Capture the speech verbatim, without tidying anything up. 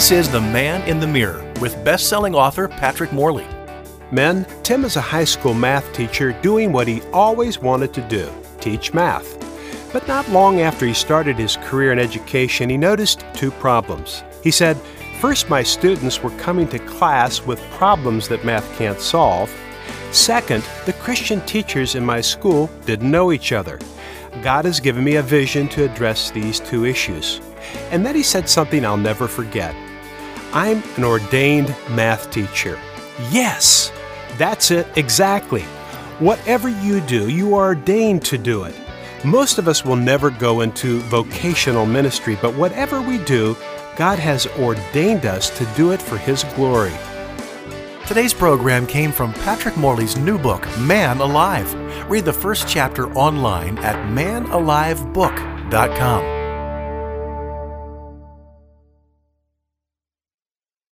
This is The Man in the Mirror with best-selling author Patrick Morley. Men, Tim is a high school math teacher doing what he always wanted to do, teach math. But not long after he started his career in education, he noticed two problems. He said, first, my students were coming to class with problems that math can't solve. Second, the Christian teachers in my school didn't know each other. God has given me a vision to address these two issues. And then he said something I'll never forget. I'm an ordained math teacher. Yes, that's it, exactly. Whatever you do, you are ordained to do it. Most of us will never go into vocational ministry, but whatever we do, God has ordained us to do it for His glory. Today's program came from Patrick Morley's new book, Man Alive. Read the first chapter online at man alive book dot com.